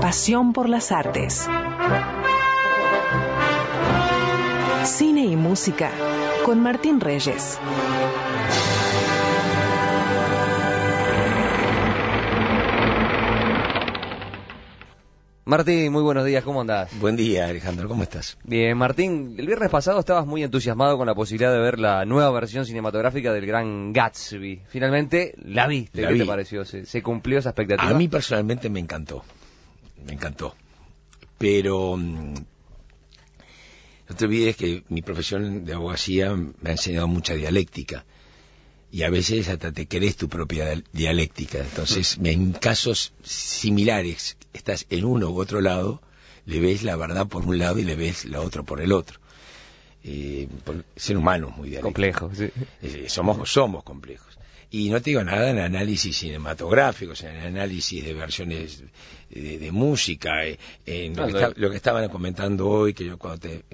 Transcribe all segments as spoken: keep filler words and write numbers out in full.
pasión por las artes. Cine y música con Martín Reyes. Martín, muy buenos días, ¿cómo andás? Buen día, Alejandro, ¿cómo estás? Bien, Martín, el viernes pasado estabas muy entusiasmado con la posibilidad de ver la nueva versión cinematográfica del Gran Gatsby. Finalmente, la viste, la ¿qué vi. te pareció? ¿Se, se cumplió esa expectativa? A mí personalmente me encantó, me encantó. Pero mmm, no te olvides que mi profesión de abogacía me ha enseñado mucha dialéctica. Y a veces hasta te crees tu propia dialéctica. Entonces, en casos similares, estás en uno u otro lado, le ves la verdad por un lado y le ves la otra por el otro. Eh, por, ser humano es muy dialéctico. Complejo, sí. Eh, somos, somos complejos. Y no te digo nada en análisis cinematográficos, en análisis de versiones de, de música, eh, en lo, no, que no. Está, lo que estaban comentando hoy, que yo cuando te,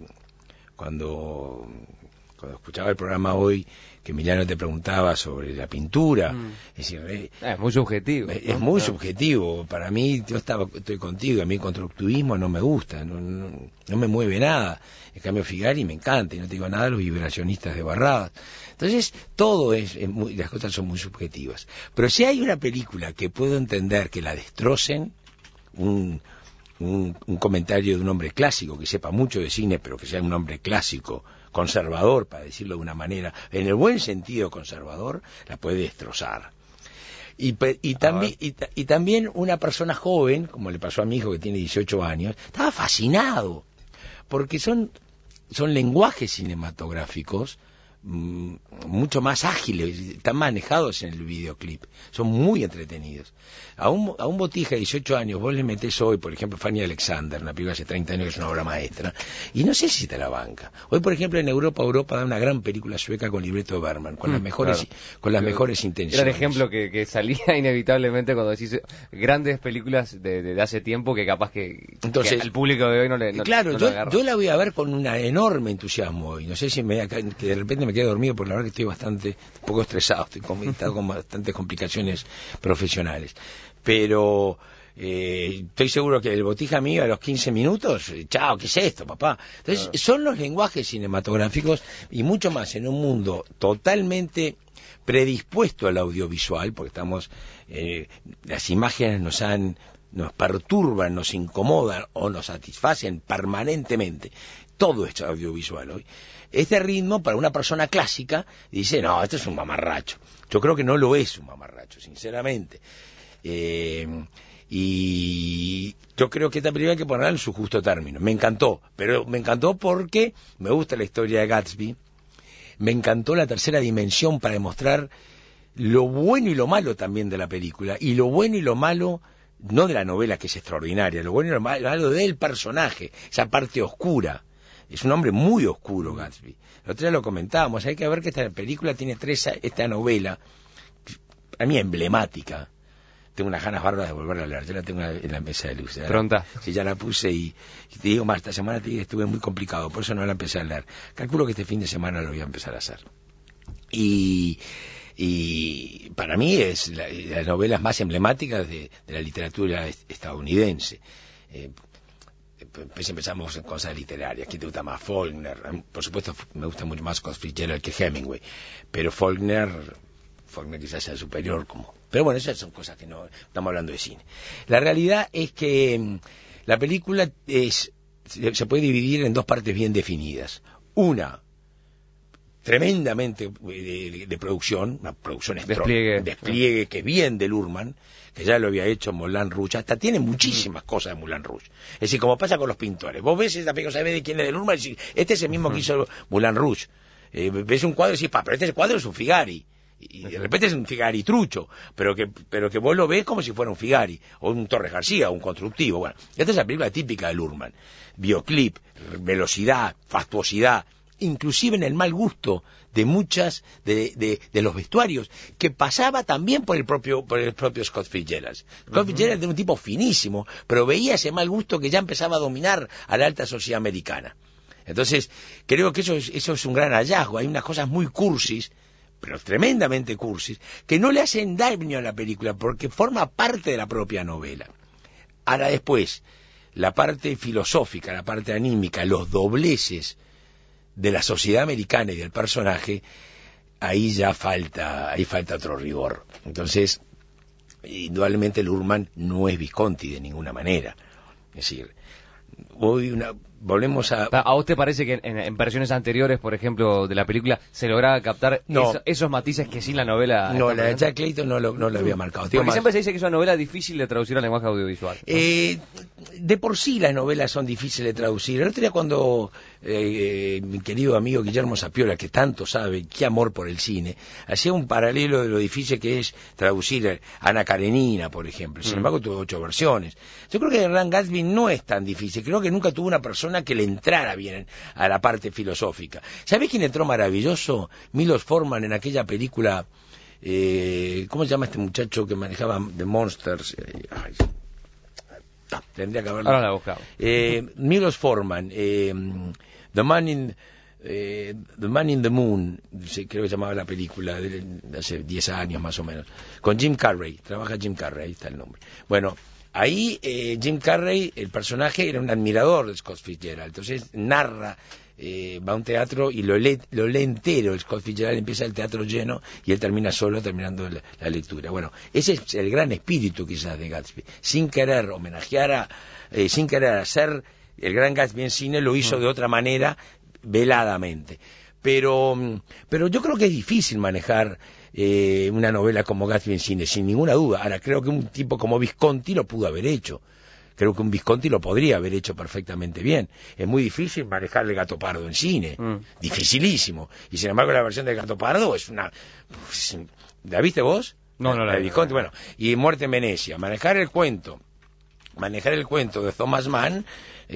cuando, cuando escuchaba el programa hoy, que Emiliano te preguntaba sobre la pintura, mm. es decir, eh, es muy subjetivo. Es, ¿no? es muy claro. subjetivo. Para mí, yo estaba, estoy contigo, a mí el constructivismo no me gusta, no, no, no me mueve nada. En cambio, Figari me encanta, y no te digo nada de los vibracionistas de Barradas. Entonces, todo es, es muy, las cosas son muy subjetivas. Pero si hay una película que puedo entender que la destrocen, un, un, un comentario de un hombre clásico, que sepa mucho de cine, pero que sea un hombre clásico, conservador, para decirlo de una manera, en el buen sentido conservador, la puede destrozar. Y, y, también, y, y también una persona joven, como le pasó a mi hijo que tiene dieciocho años, estaba fascinado, porque son, son lenguajes cinematográficos mmm, mucho más ágiles, están manejados en el videoclip, son muy entretenidos. A un, a un botija de dieciocho años vos le metés hoy, por ejemplo, Fanny Alexander, una película hace treinta años que es una obra maestra, y no sé si te la banca. Hoy, por ejemplo, en Europa, Europa da una gran película sueca con libreto de Bergman, con mm, las mejores, claro. con las Pero mejores intenciones. Era el ejemplo que, que salía inevitablemente cuando decís grandes películas de, de, de hace tiempo que capaz que, Entonces, que al público de hoy no le no, Claro, no yo, agarra. yo la voy a ver con un enorme entusiasmo hoy. No sé si me, que de repente me quedo dormido, porque la verdad que estoy bastante, un poco estresado, estoy con, con bastantes complicaciones profesionales. Pero eh, estoy seguro que el botija mío a los quince minutos, chao, ¿qué es esto, papá? Entonces, claro. Son los lenguajes cinematográficos y mucho más en un mundo totalmente predispuesto al audiovisual, porque estamos, eh, las imágenes nos han, nos perturban, nos incomodan o nos satisfacen permanentemente. Todo es audiovisual hoy. Este ritmo, para una persona clásica, dice, no, esto es un mamarracho. Yo creo que no lo es un mamarracho, sinceramente. Eh, y yo creo que esta película hay que ponerla en su justo término. Me encantó, pero me encantó porque me gusta la historia de Gatsby, me encantó la tercera dimensión para demostrar lo bueno y lo malo también de la película, y lo bueno y lo malo, no de la novela, que es extraordinaria, lo bueno y lo malo del personaje, esa parte oscura. Es un hombre muy oscuro, Gatsby. El otro día lo comentábamos, hay que ver que esta película tiene tres, esta novela, a mí emblemática. Tengo unas ganas bárbaras de volver a leer. Yo la tengo en la mesa de luz. Pronta. Sí, ya la puse y, y te digo más, esta semana te digo, estuve muy complicado, por eso no la empecé a leer. Calculo que este fin de semana lo voy a empezar a hacer. Y, y para mí es la, las novelas más emblemáticas de, de la literatura estadounidense. Eh, pues empezamos en cosas literarias. ¿Quién te gusta más? Faulkner. Por supuesto, me gusta mucho más Fitzgerald que Hemingway. Pero Faulkner... Faulkner quizás sea superior, como... Pero bueno, esas son cosas que no... Estamos hablando de cine. La realidad es que mmm, la película es se, se puede dividir en dos partes bien definidas. Una, tremendamente de, de, de producción, una producción despliegue, despliegue que bien de Luhrmann, que ya lo había hecho Moulin Rouge, hasta tiene muchísimas mm. cosas de Moulin Rouge. Es decir, como pasa con los pintores. Vos ves esa película, sabés de quién es de Luhrmann, y decís, este es el mismo mm. que hizo Moulin Rouge. Eh, ves un cuadro y decís, pa, pero este cuadro es un Figari. Y de repente es un Figari trucho, pero que pero que vos lo ves como si fuera un Figari, o un Torres García, o un constructivo. Bueno, esta es la película típica de Luhrmann. Bioclip, velocidad, fastuosidad, inclusive en el mal gusto de muchas de, de, de los vestuarios, que pasaba también por el propio por el propio Scott Fitzgerald. Scott uh-huh. Fitzgerald era un tipo finísimo, pero veía ese mal gusto que ya empezaba a dominar a la alta sociedad americana. Entonces, creo que eso es, eso es un gran hallazgo. Hay unas cosas muy cursis, pero tremendamente cursis, que no le hacen daño a la película porque forma parte de la propia novela. Ahora después, la parte filosófica, la parte anímica, los dobleces de la sociedad americana y del personaje, ahí ya falta, ahí falta otro rigor. Entonces, indudablemente Luhrmann no es Visconti de ninguna manera. Es decir, hoy una, volvemos a... ¿A vos te parece que en, en versiones anteriores, por ejemplo, de la película, se lograba captar no. eso, esos matices que sin la novela... No, la de Jack Clayton no lo, no lo había marcado. Porque siempre se dice que es una novela difícil de traducir al lenguaje audiovisual, ¿no? Eh, de por sí las novelas son difíciles de traducir. El otro día cuando eh, mi querido amigo Guillermo Sapiola, que tanto sabe, qué amor por el cine, hacía un paralelo de lo difícil que es traducir Ana Karenina, por ejemplo. Sin mm. embargo, tuvo ocho versiones. Yo creo que el Gran Gatsby no es tan difícil. Creo que nunca tuvo una persona que le entrara bien a la parte filosófica. ¿Sabés quién entró maravilloso? Milos Forman en aquella película, eh, ¿cómo se llama este muchacho que manejaba The Monsters? Eh, ay, ah, tendría que haberlo. Ahora la buscamos. Eh, Milos Forman, eh, The Man in... Eh, The Man in the Moon, creo que llamaba la película de, de hace diez años más o menos, con Jim Carrey, trabaja Jim Carrey, ahí está el nombre. Bueno, ahí eh, Jim Carrey, el personaje, era un admirador de Scott Fitzgerald, entonces narra, eh, va a un teatro y lo lee, lo lee entero, el Scott Fitzgerald empieza el teatro lleno y él termina solo terminando la, la lectura. Bueno, ese es el gran espíritu quizás de Gatsby, sin querer homenajear a, eh, sin querer hacer el Gran Gatsby en cine, lo hizo de otra manera, veladamente. Pero, pero yo creo que es difícil manejar eh, una novela como Gatsby en cine, sin ninguna duda. Ahora, creo que un tipo como Visconti lo pudo haber hecho. Creo que un Visconti lo podría haber hecho perfectamente bien. Es muy difícil manejar el Gato Pardo en cine. Mm. Dificilísimo. Y sin embargo, la versión del Gato Pardo es una... ¿La viste vos? No, no la, la de Visconti. Bueno, y Muerte en Venecia. Manejar el cuento, manejar el cuento de Thomas Mann...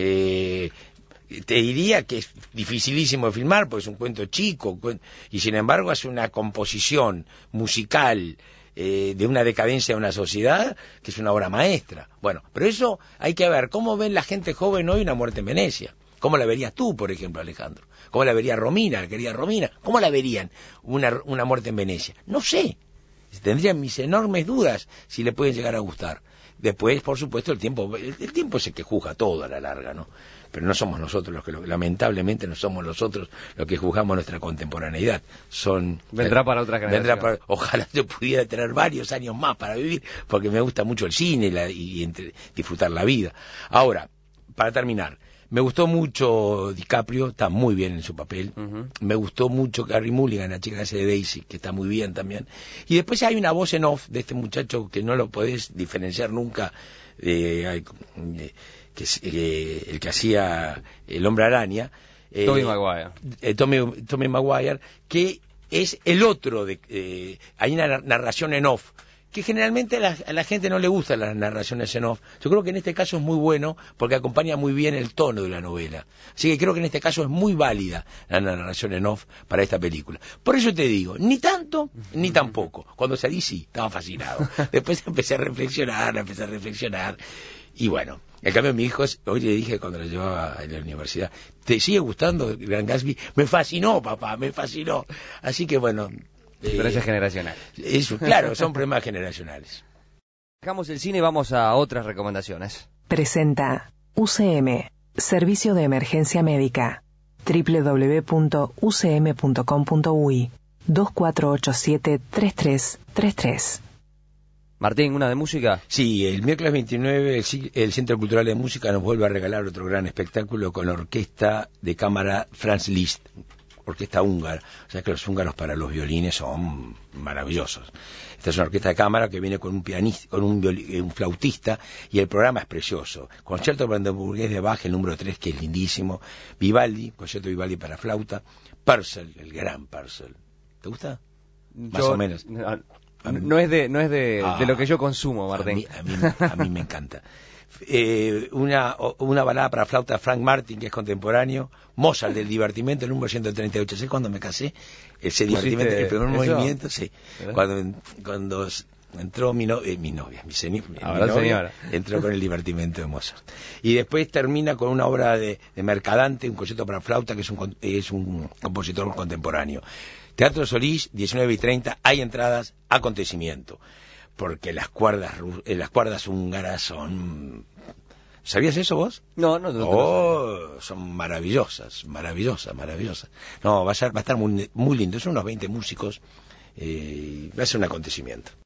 Eh, te diría que es dificilísimo de filmar porque es un cuento chico y sin embargo hace una composición musical eh, de una decadencia de una sociedad que es una obra maestra. Bueno, pero eso hay que ver cómo ven la gente joven hoy Una Muerte en Venecia. ¿Cómo la verías tú, por ejemplo, Alejandro? ¿Cómo la vería Romina, la querida Romina? ¿Cómo la verían una, una Muerte en Venecia? No sé. Tendrían mis enormes dudas si le pueden llegar a gustar. Después, por supuesto, el tiempo el, el tiempo es el que juzga todo a la larga, ¿no? Pero no somos nosotros los que, lo, lamentablemente, no somos nosotros los que juzgamos nuestra contemporaneidad. Son Vendrá para otra generación. Vendrá para, ojalá yo pudiera tener varios años más para vivir, porque me gusta mucho el cine y, la, y entre, disfrutar la vida. Ahora, para terminar, me gustó mucho DiCaprio, está muy bien en su papel. Uh-huh. Me gustó mucho Carey Mulligan, la chica que hace de Daisy, que está muy bien también. Y después hay una voz en off de este muchacho que no lo podés diferenciar nunca, eh, eh, que es eh, el que hacía El Hombre Araña. Eh, Tobey Maguire. Eh, Tommy, Tommy Maguire, que es el otro. De, eh, hay una narración en off, que generalmente a la, a la gente no le gustan las narraciones en off. Yo creo que en este caso es muy bueno porque acompaña muy bien el tono de la novela. Así que creo que en este caso es muy válida la narración en off para esta película. Por eso te digo, ni tanto ni tampoco. Cuando salí sí, estaba fascinado. Después empecé a reflexionar, empecé a reflexionar. Y bueno, en cambio mi hijo, hoy le dije cuando lo llevaba a la universidad, ¿te sigue gustando el Gran Gatsby? Me fascinó, papá, me fascinó. Así que bueno... Diferencias eh, generacionales. Eso, claro, son problemas generacionales. Dejamos el cine y vamos a otras recomendaciones. Presenta U C M, Servicio de Emergencia Médica. doble u doble u doble u punto u c m punto com punto u i dos cuatro ocho siete tres tres tres tres. Martín, ¿una de música? Sí, el miércoles veintinueve el, el Centro Cultural de Música nos vuelve a regalar otro gran espectáculo con la orquesta de cámara Franz Liszt, orquesta húngara. O sea que los húngaros para los violines son maravillosos. Esta es una orquesta de cámara que viene con un pianista, con un, viol, un flautista, y el programa es precioso. Concierto brandenburgués de Bach, el número tres, que es lindísimo. Vivaldi, concierto Vivaldi para flauta. Purcell, el gran Purcell. ¿Te gusta? Yo, Más o menos. No, no es de no es de, ah, de lo que yo consumo, Martín. A mí, a mí, a mí me encanta. Eh, una, una balada para flauta Frank Martin, que es contemporáneo. Mozart, del Divertimento, el número ciento treinta y ocho. ¿Sabes cuando me casé? Ese Divertimento, el primer ¿eso? movimiento, sí. Cuando, cuando entró mi, no, eh, mi novia, mi, seni, mi novia, señora. Entró con el Divertimento de Mozart. Y después termina con una obra de, de Mercadante, un concierto para flauta, que es un, es un compositor contemporáneo. Teatro Solís, diecinueve y treinta, hay entradas, acontecimiento. porque las cuerdas eh, las cuerdas húngaras son... ¿Sabías eso vos? No, no, no. Oh, son maravillosas, maravillosas, maravillosas. No, va a ser, va a estar muy, muy lindo. Son unos veinte músicos, eh, va a ser un acontecimiento.